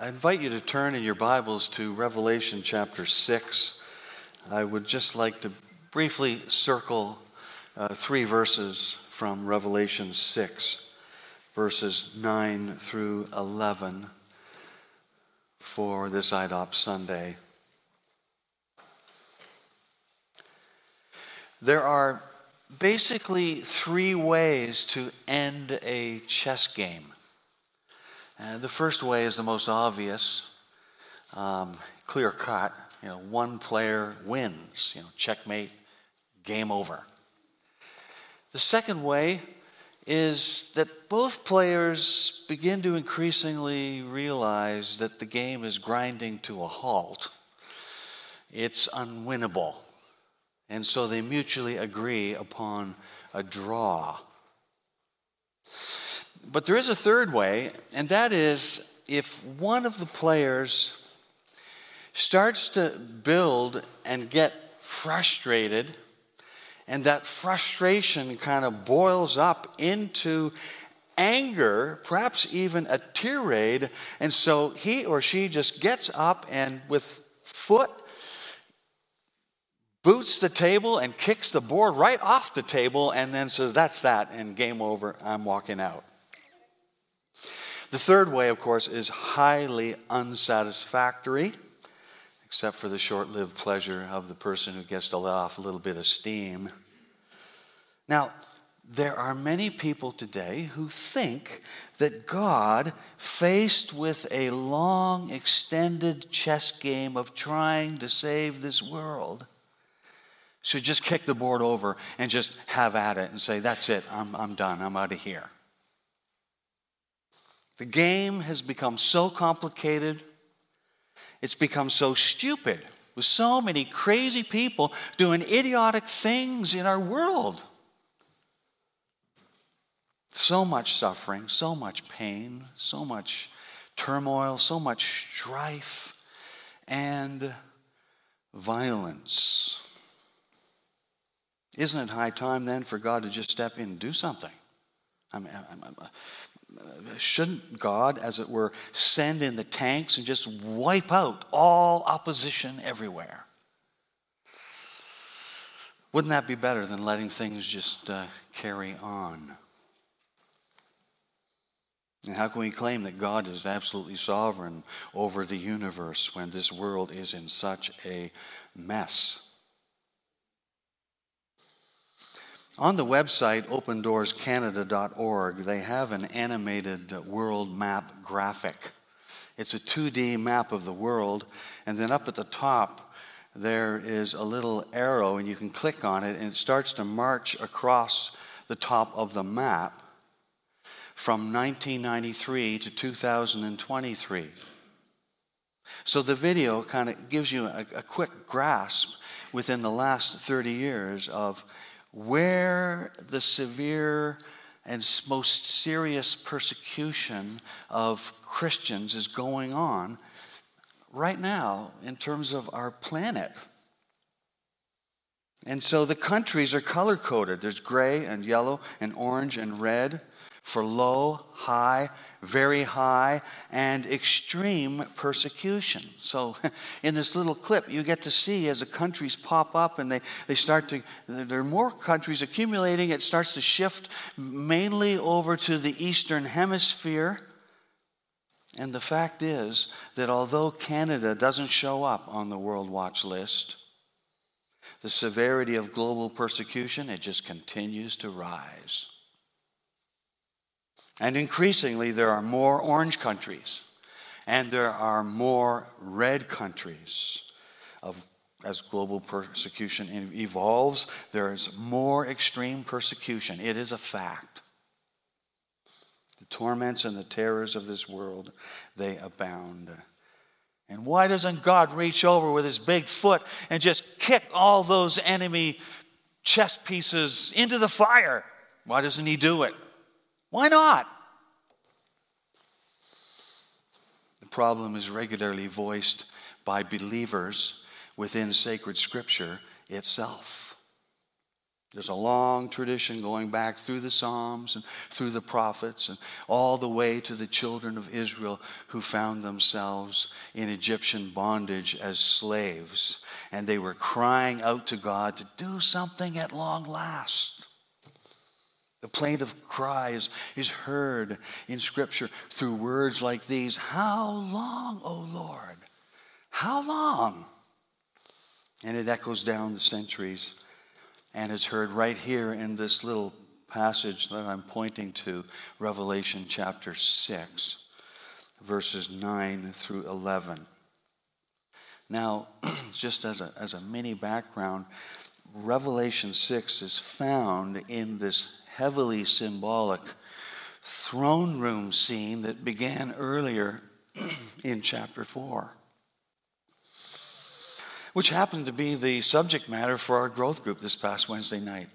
I invite you to turn in your Bibles to Revelation chapter 6. I would just like to briefly circle 3 verses from Revelation 6, verses 9 through 11 for this IDOP Sunday. There are basically 3 ways to end a chess game. The first way is the most obvious, clear cut. One player wins. Checkmate, game over. The second way is that both players begin to increasingly realize that the game is grinding to a halt. It's unwinnable. And so they mutually agree upon a draw. But there is a third way, and that is if one of the players starts to build and get frustrated, and that frustration kind of boils up into anger, perhaps even a tirade, and so he or she just gets up and with foot boots the table and kicks the board right off the table and then says, "That's that, and game over, I'm walking out." The third way, of course, is highly unsatisfactory, except for the short-lived pleasure of the person who gets to let off a little bit of steam. Now, there are many people today who think that God, faced with a long, extended chess game of trying to save this world, should just kick the board over and just have at it and say, "That's it, I'm done, I'm out of here." The game has become so complicated, it's become so stupid, with so many crazy people doing idiotic things in our world. So much suffering, so much pain, so much turmoil, so much strife and violence. Isn't it high time then for God to just step in and do something? Shouldn't God, as it were, send in the tanks and just wipe out all opposition everywhere? Wouldn't that be better than letting things just carry on? And how can we claim that God is absolutely sovereign over the universe when this world is in such a mess? On the website opendoorscanada.org, they have an animated world map graphic. It's a 2D map of the world, and then up at the top there is a little arrow, and you can click on it, and it starts to march across the top of the map from 1993 to 2023. So the video kind of gives you a quick grasp within the last 30 years of where the severe and most serious persecution of Christians is going on right now in terms of our planet. And so the countries are color-coded. There's gray and yellow and orange and red for low, high, very high, and extreme persecution. So in this little clip, you get to see as the countries pop up and they start to, there are more countries accumulating, it starts to shift mainly over to the Eastern Hemisphere. And the fact is that although Canada doesn't show up on the World Watch list, the severity of global persecution, it just continues to rise. And increasingly, there are more orange countries, and there are more red countries. As global persecution evolves, there is more extreme persecution. It is a fact. The torments and the terrors of this world, they abound. And why doesn't God reach over with his big foot and just kick all those enemy chess pieces into the fire? Why doesn't he do it? Why not? The problem is regularly voiced by believers within sacred scripture itself. There's a long tradition going back through the Psalms and through the prophets and all the way to the children of Israel who found themselves in Egyptian bondage as slaves. And they were crying out to God to do something at long last. The plaintive cry is heard in Scripture through words like these. How long, O Lord? How long? And it echoes down the centuries. And it's heard right here in this little passage that I'm pointing to, Revelation chapter 6, verses 9 through 11. Now, just as a mini background, Revelation 6 is found in this heavily symbolic throne room scene that began earlier in chapter 4, which happened to be the subject matter for our growth group this past Wednesday night.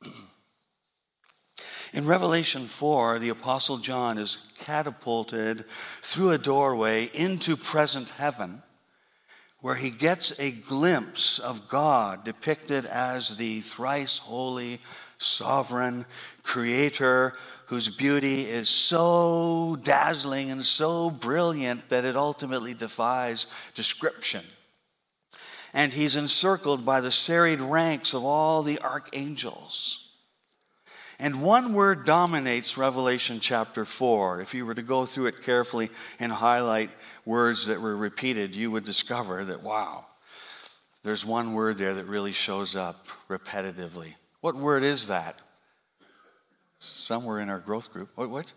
In Revelation 4, the Apostle John is catapulted through a doorway into present heaven, where he gets a glimpse of God depicted as the thrice holy, sovereign creator whose beauty is so dazzling and so brilliant that it ultimately defies description. And he's encircled by the serried ranks of all the archangels. And one word dominates Revelation chapter 4. If you were to go through it carefully and highlight words that were repeated, you would discover that, wow, there's one word there that really shows up repetitively. What word is that? Somewhere in our growth group. What?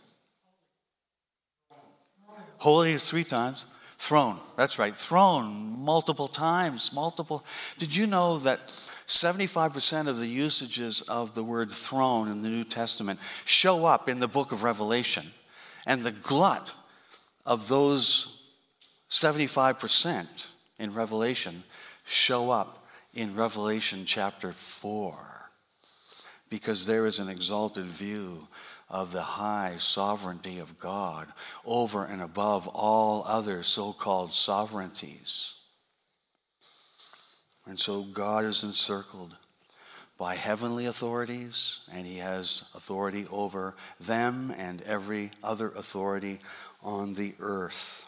Holy is 3 times. Throne. That's right. Throne. Multiple times. Did you know that 75% of the usages of the word throne in the New Testament show up in the book of Revelation? And the glut of those 75% in Revelation show up in Revelation chapter 4. Because there is an exalted view of the high sovereignty of God over and above all other so-called sovereignties. And so God is encircled by heavenly authorities, and he has authority over them and every other authority on the earth.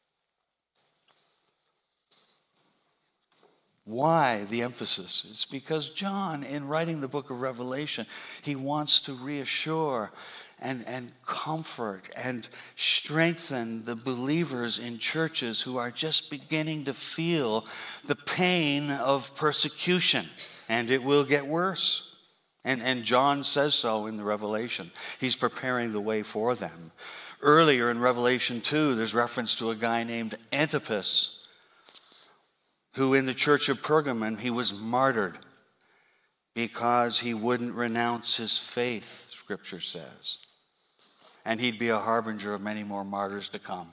Why the emphasis? It's because John, in writing the book of Revelation, he wants to reassure and comfort and strengthen the believers in churches who are just beginning to feel the pain of persecution. And it will get worse. And John says so in the Revelation. He's preparing the way for them. Earlier in Revelation 2, there's reference to a guy named Antipas, who in the church of Pergamon, he was martyred because he wouldn't renounce his faith, Scripture says. And he'd be a harbinger of many more martyrs to come.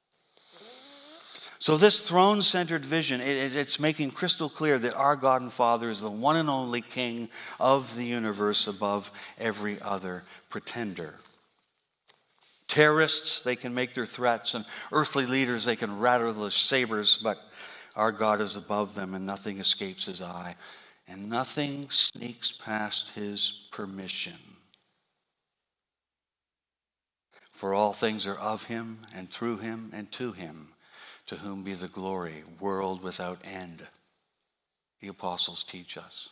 So this throne-centered vision, it's making crystal clear that our God and Father is the one and only King of the universe above every other pretender. Terrorists, they can make their threats, and earthly leaders, they can rattle their sabers, but our God is above them, and nothing escapes his eye, and nothing sneaks past his permission. For all things are of him, and through him, and to him, to whom be the glory, world without end. The apostles teach us.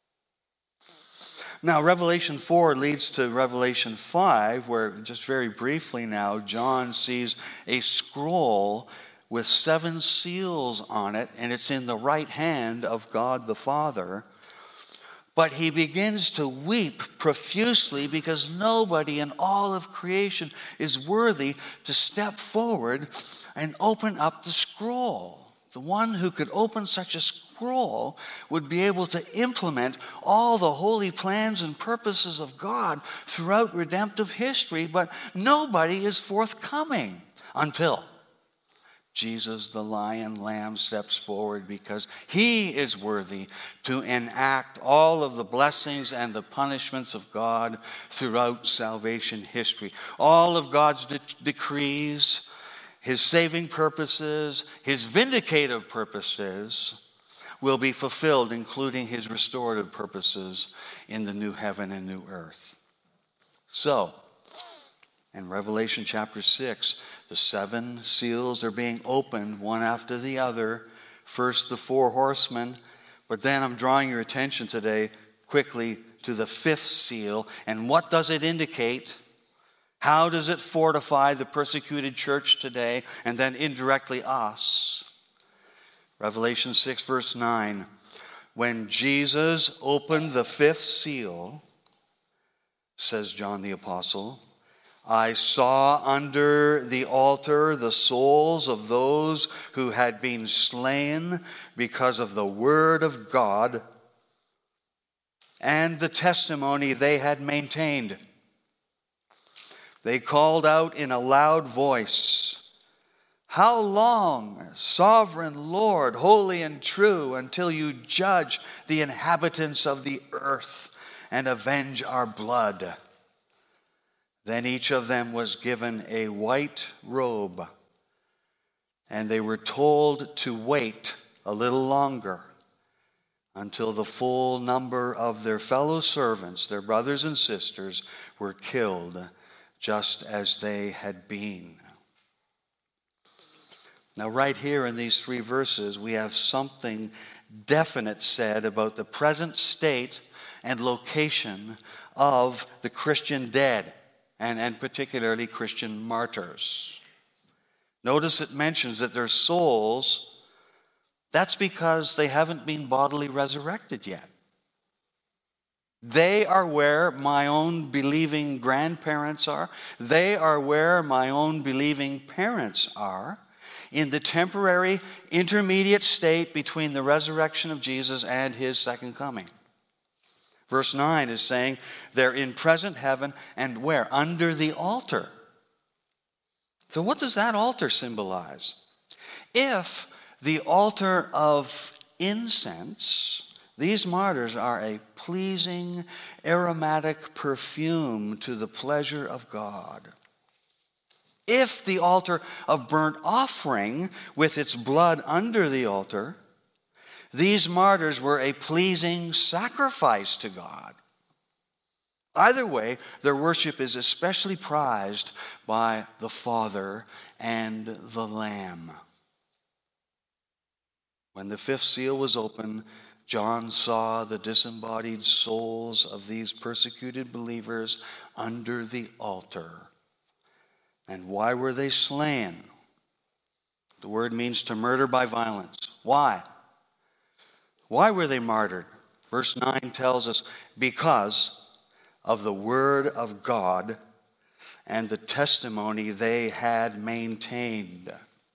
Now, Revelation 4 leads to Revelation 5, where just very briefly now, John sees a scroll with 7 seals on it, and it's in the right hand of God the Father. But he begins to weep profusely because nobody in all of creation is worthy to step forward and open up the scroll. The one who could open such a scroll would be able to implement all the holy plans and purposes of God throughout redemptive history, but nobody is forthcoming until Jesus, the lion lamb, steps forward because he is worthy to enact all of the blessings and the punishments of God throughout salvation history. All of God's decrees, his saving purposes, his vindicative purposes will be fulfilled, including his restorative purposes in the new heaven and new earth. So, in Revelation chapter 6, the 7 seals are being opened one after the other. First, the 4 horsemen, but then I'm drawing your attention today quickly to the 5th seal. And what does it indicate? How does it fortify the persecuted church today, and then indirectly us? Revelation 6, verse 9. When Jesus opened the 5th seal, says John the Apostle, I saw under the altar the souls of those who had been slain because of the word of God and the testimony they had maintained. They called out in a loud voice, How long, sovereign Lord, holy and true, until you judge the inhabitants of the earth and avenge our blood? Then each of them was given a white robe, and they were told to wait a little longer until the full number of their fellow servants, their brothers and sisters, were killed just as they had been. Now, right here in these 3 verses, we have something definite said about the present state and location of the Christian dead, and particularly Christian martyrs. Notice it mentions that their souls, that's because they haven't been bodily resurrected yet. They are where my own believing grandparents are. They are where my own believing parents are, in the temporary intermediate state between the resurrection of Jesus and his second coming. Verse 9 is saying they're in present heaven, and where? Under the altar. So what does that altar symbolize? If the altar of incense, these martyrs are a pleasing aromatic perfume to the pleasure of God. If the altar of burnt offering with its blood under the altar, these martyrs were a pleasing sacrifice to God. Either way, their worship is especially prized by the Father and the Lamb. When the 5th seal was opened, John saw the disembodied souls of these persecuted believers under the altar. And why were they slain? The word means to murder by violence. Why? Why were they martyred? Verse 9 tells us, because of the word of God and the testimony they had maintained.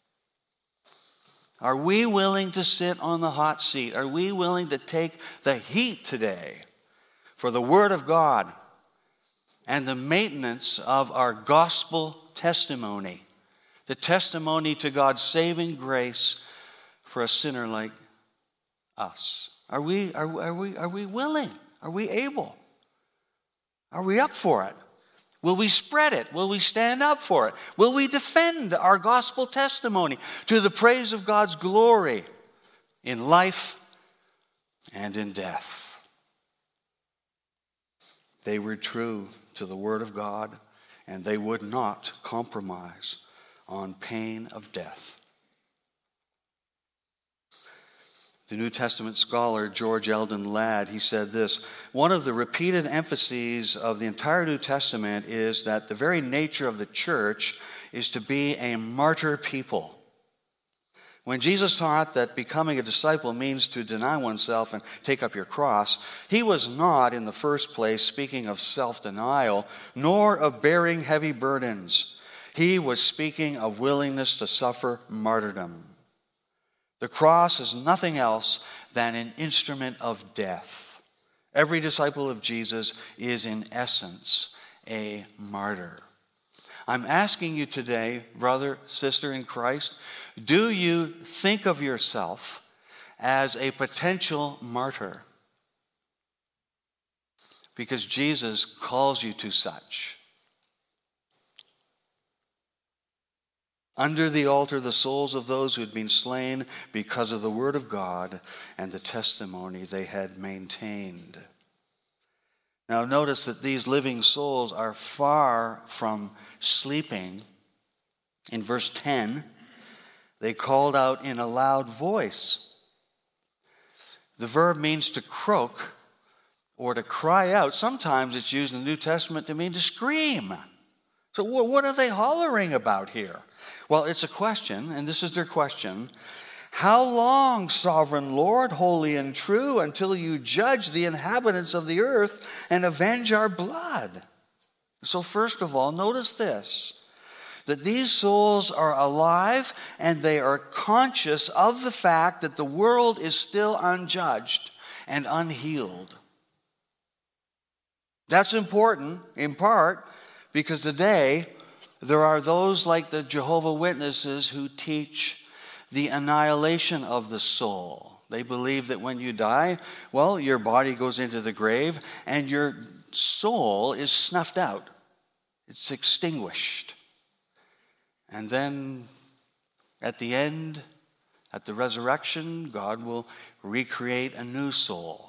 Are we willing to sit on the hot seat? Are we willing to take the heat today for the word of God and the maintenance of our gospel testimony, the testimony to God's saving grace for a sinner like us? Are we willing? Are we able? Are we up for it? Will we spread it? Will we stand up for it? Will we defend our gospel testimony to the praise of God's glory in life and in death? They were true to the word of God, and they would not compromise on pain of death. The New Testament scholar George Eldon Ladd, he said this: one of the repeated emphases of the entire New Testament is that the very nature of the church is to be a martyr people. When Jesus taught that becoming a disciple means to deny oneself and take up your cross, he was not, in the first place, speaking of self-denial, nor of bearing heavy burdens. He was speaking of willingness to suffer martyrdom. The cross is nothing else than an instrument of death. Every disciple of Jesus is, in essence, a martyr. I'm asking you today, brother, sister in Christ, do you think of yourself as a potential martyr? Because Jesus calls you to such. under the altar the souls of those who had been slain because of the word of God and the testimony they had maintained. Now notice that these living souls are far from sleeping. In verse 10, they called out in a loud voice. The verb means to croak or to cry out. Sometimes it's used in the New Testament to mean to scream. So what are they hollering about here? Well, it's a question, and this is their question. How long, sovereign Lord, holy and true, until you judge the inhabitants of the earth and avenge our blood? So first of all, notice this, that these souls are alive and they are conscious of the fact that the world is still unjudged and unhealed. That's important, in part, because today there are those like the Jehovah's Witnesses who teach the annihilation of the soul. They believe that when you die, well, your body goes into the grave and your soul is snuffed out. It's extinguished. And then at the end, at the resurrection, God will recreate a new soul.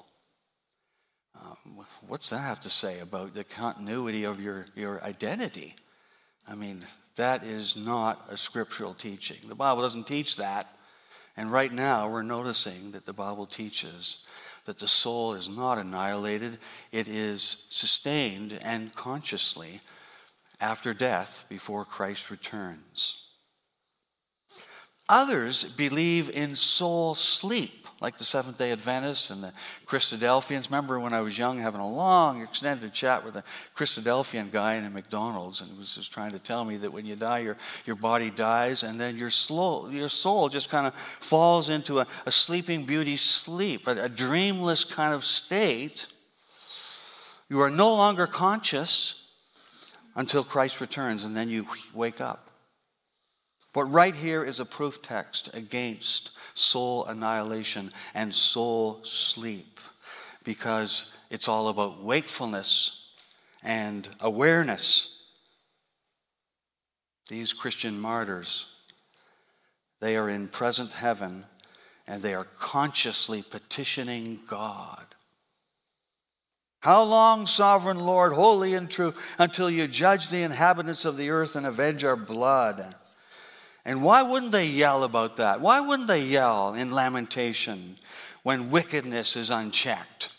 What's that have to say about the continuity of your identity? I mean, that is not a scriptural teaching. The Bible doesn't teach that. And right now we're noticing that the Bible teaches that the soul is not annihilated. It is sustained and consciously after death before Christ returns. Others believe in soul sleep, like the Seventh-day Adventists and the Christadelphians. Remember when I was young having a long extended chat with a Christadelphian guy in a McDonald's, and he was just trying to tell me that when you die, your body dies, and then your soul just kind of falls into a sleeping beauty sleep, a dreamless kind of state. You are no longer conscious until Christ returns, and then you wake up. But right here is a proof text against soul annihilation and soul sleep, because it's all about wakefulness and awareness. These Christian martyrs, they are in present heaven and they are consciously petitioning God. How long, sovereign Lord, holy and true, until you judge the inhabitants of the earth and avenge our blood? And why wouldn't they yell about that? Why wouldn't they yell in lamentation when wickedness is unchecked?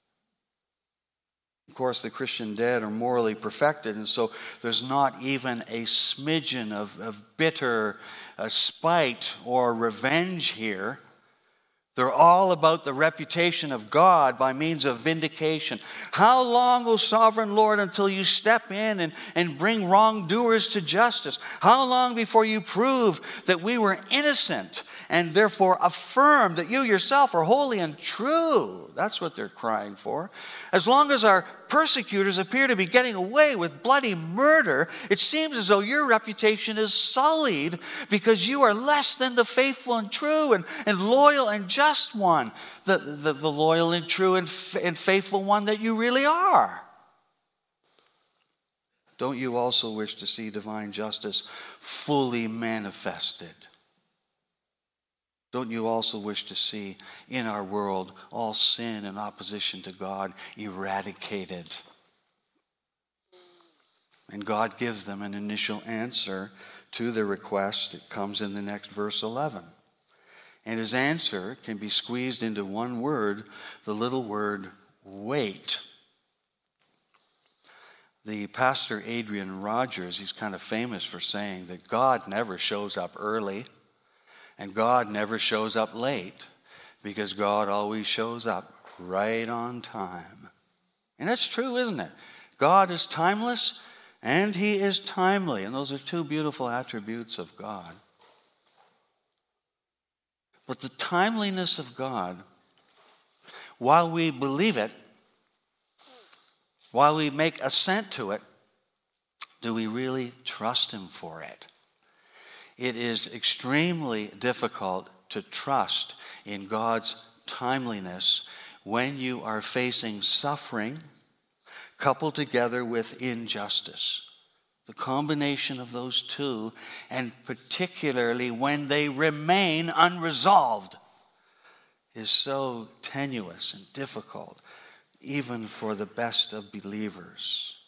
Of course, the Christian dead are morally perfected, and so there's not even a smidgen of bitter spite or revenge here. They're all about the reputation of God by means of vindication. How long, O sovereign Lord, until you step in and bring wrongdoers to justice? How long before you prove that we were innocent and therefore affirm that you yourself are holy and true? That's what they're crying for. As long as our persecutors appear to be getting away with bloody murder, it seems as though your reputation is sullied because you are less than the faithful and true and loyal and just one, the loyal and true and faithful one that you really are. Don't you also wish to see divine justice fully manifested? Don't you also wish to see in our world all sin and opposition to God eradicated? And God gives them an initial answer to their request. It comes in the next verse 11. And his answer can be squeezed into one word, the little word, wait. The pastor Adrian Rogers, he's kind of famous for saying that God never shows up early. And God never shows up late, because God always shows up right on time. And that's true, isn't it? God is timeless and he is timely. And those are two beautiful attributes of God. But the timeliness of God, while we believe it, while we make assent to it, do we really trust him for it? It is extremely difficult to trust in God's timeliness when you are facing suffering coupled together with injustice. The combination of those two, and particularly when they remain unresolved, is so tenuous and difficult, even for the best of believers.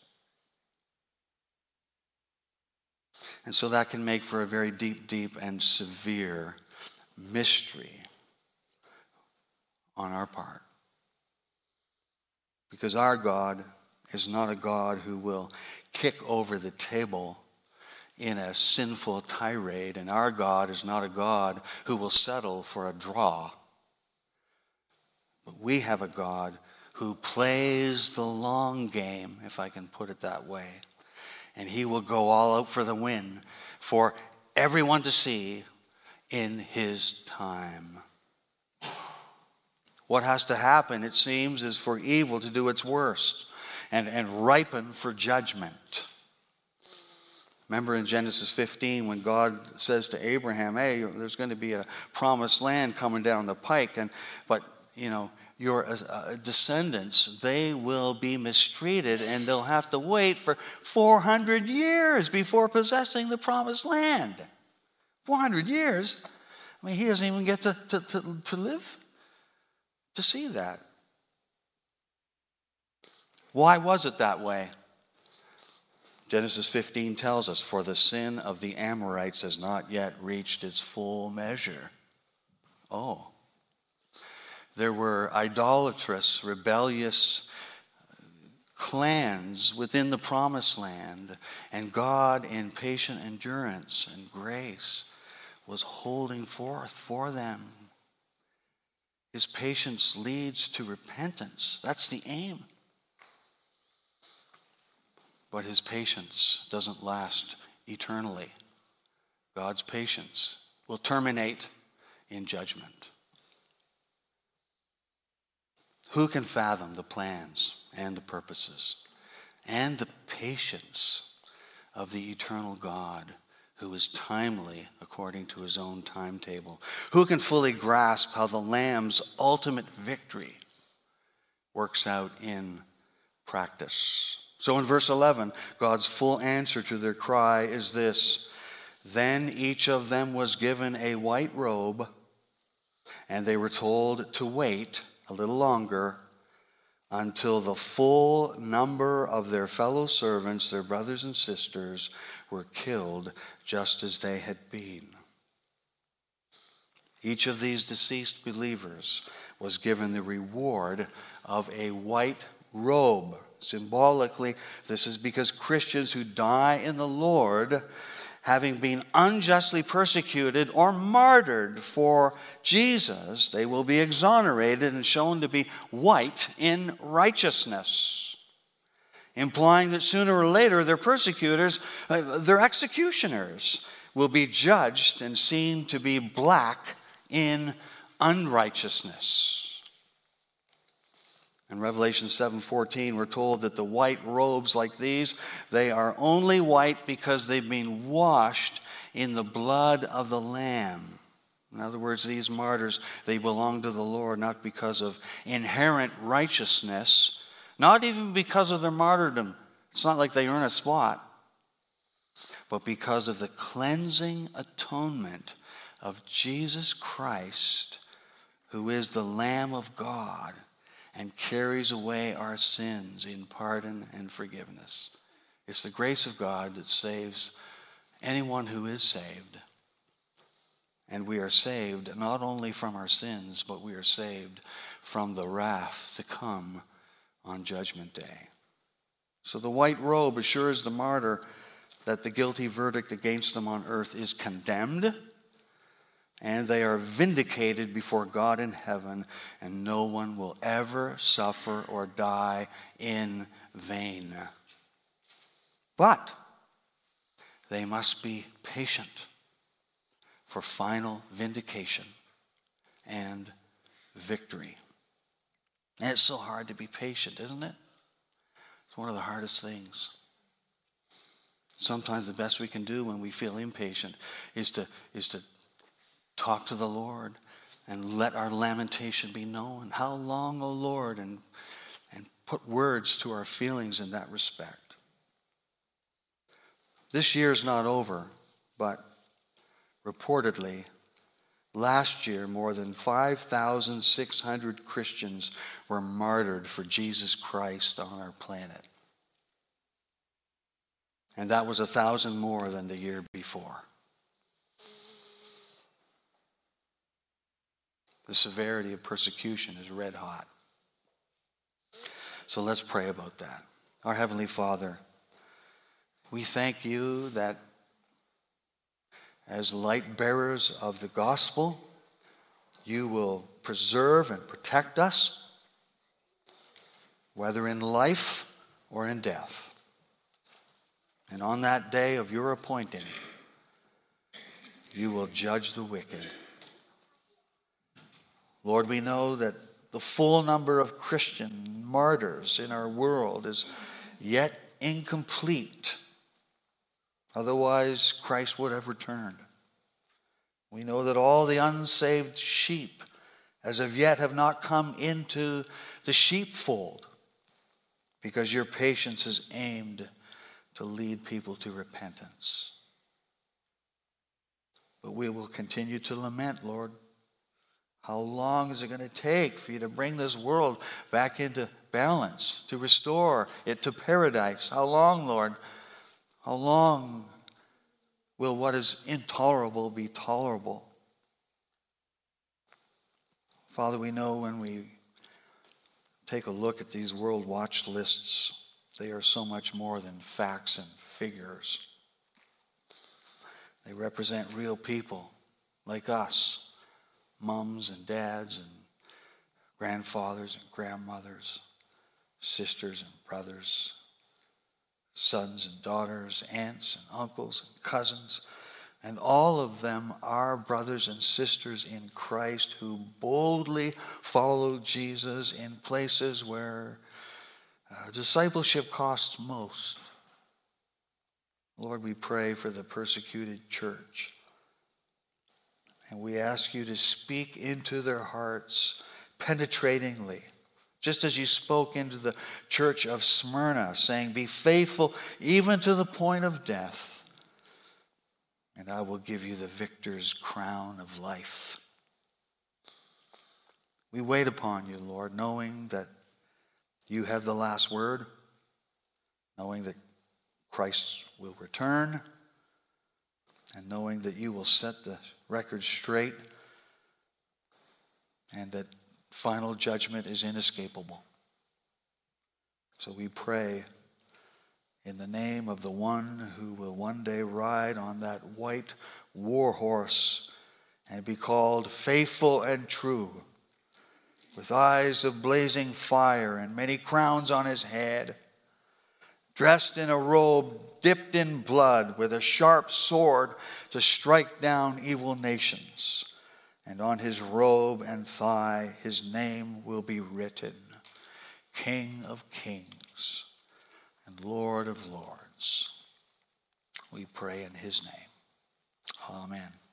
And so that can make for a very deep and severe mystery on our part. Because our God is not a God who will kick over the table in a sinful tirade, and our God is not a God who will settle for a draw. But we have a God who plays the long game, if I can put it that way. And he will go all out for the win for everyone to see in his time. What has to happen, it seems, is for evil to do its worst and ripen for judgment. Remember in Genesis 15 when God says to Abraham, hey, there's going to be a promised land coming down the pike, but your descendants, they will be mistreated and they'll have to wait for 400 years before possessing the promised land. 400 years? I mean, he doesn't even get to live to see that. Why was it that way? Genesis 15 tells us, for the sin of the Amorites has not yet reached its full measure. Oh. There were idolatrous, rebellious clans within the promised land, and God, in patient endurance and grace, was holding forth for them. His patience leads to repentance. That's the aim. But his patience doesn't last eternally. God's patience will terminate in judgment. Who can fathom the plans and the purposes and the patience of the eternal God who is timely according to his own timetable? Who can fully grasp how the Lamb's ultimate victory works out in practice? So in verse 11, God's full answer to their cry is this: then each of them was given a white robe, and they were told to wait a little longer until the full number of their fellow servants, their brothers and sisters, were killed just as they had been. Each of these deceased believers was given the reward of a white robe. Symbolically, this is because Christians who die in the Lord, having been unjustly persecuted or martyred for Jesus, they will be exonerated and shown to be white in righteousness, implying that sooner or later their persecutors, their executioners, will be judged and seen to be black in unrighteousness. In Revelation 7:14, we're told that the white robes like these, they are only white because they've been washed in the blood of the Lamb. In other words, these martyrs, they belong to the Lord not because of inherent righteousness, not even because of their martyrdom. It's not like they earn a spot, but because of the cleansing atonement of Jesus Christ, who is the Lamb of God, and carries away our sins in pardon and forgiveness. It's the grace of God that saves anyone who is saved. And we are saved not only from our sins, but we are saved from the wrath to come on Judgment Day. So the white robe assures the martyr that the guilty verdict against them on earth is condemned, and they are vindicated before God in heaven, and no one will ever suffer or die in vain. But they must be patient for final vindication and victory. And it's so hard to be patient, isn't it? It's one of the hardest things. Sometimes the best we can do when we feel impatient is to talk to the Lord and let our lamentation be known. How long, O Lord? And put words to our feelings in that respect. This year's not over, but reportedly, last year more than 5,600 Christians were martyred for Jesus Christ on our planet. And that was 1,000 more than the year before. The severity of persecution is red hot. So let's pray about that. Our Heavenly Father, we thank you that as light bearers of the gospel, you will preserve and protect us, whether in life or in death. And on that day of your appointing, you will judge the wicked. Lord, we know that the full number of Christian martyrs in our world is yet incomplete. Otherwise, Christ would have returned. We know that all the unsaved sheep, as of yet, have not come into the sheepfold, because your patience is aimed to lead people to repentance. But we will continue to lament, Lord. How long is it going to take for you to bring this world back into balance, to restore it to paradise? How long, Lord? How long will what is intolerable be tolerable? Father, we know when we take a look at these world watch lists, they are so much more than facts and figures. They represent real people like us. Mums and dads and grandfathers and grandmothers, sisters and brothers, sons and daughters, aunts and uncles and cousins, and all of them are brothers and sisters in Christ who boldly follow Jesus in places where discipleship costs most. Lord, we pray for the persecuted church. And we ask you to speak into their hearts penetratingly, just as you spoke into the church of Smyrna, saying, be faithful even to the point of death, and I will give you the victor's crown of life. We wait upon you, Lord, knowing that you have the last word, knowing that Christ will return, and knowing that you will set the record straight and that final judgment is inescapable. So we pray in the name of the one who will one day ride on that white war horse and be called faithful and true, with eyes of blazing fire and many crowns on his head, dressed in a robe dipped in blood, with a sharp sword to strike down evil nations. And on his robe and thigh his name will be written, King of Kings and Lord of Lords. We pray in his name. Amen.